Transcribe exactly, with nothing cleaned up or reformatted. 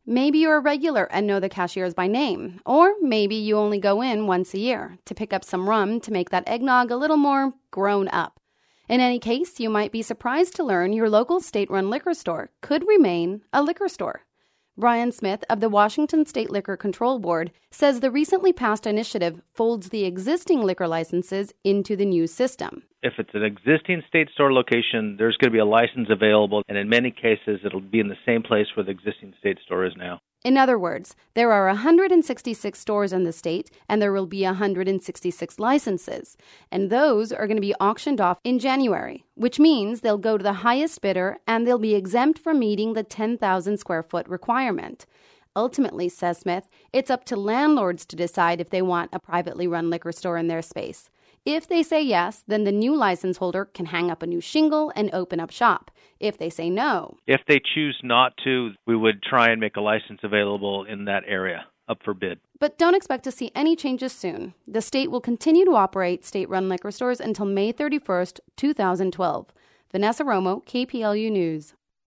Maybe you're a regular and know the cashiers by name. Or maybe you only go in once a year to pick up some rum to make that eggnog a little more grown up. In any case, you might be surprised to learn your local state-run liquor store could remain a liquor store. Brian Smith of the Washington State Liquor Control Board says the recently passed initiative folds the existing liquor licenses into the new system. If it's an existing state store location, there's going to be a license available, and in many cases, it'll be in the same place where the existing state store is now. In other words, there are one hundred sixty-six stores in the state, and there will be one hundred sixty-six licenses. And those are going to be auctioned off in January, which means they'll go to the highest bidder, and they'll be exempt from meeting the ten thousand square foot requirement. Ultimately, says Smith, it's up to landlords to decide if they want a privately run liquor store in their space. If they say yes, then the new license holder can hang up a new shingle and open up shop. If they say no, if they choose not to, we would try and make a license available in that area up for bid. But don't expect to see any changes soon. The state will continue to operate state-run liquor stores until May thirty-first, twenty twelve. Vanessa Romo, K P L U News.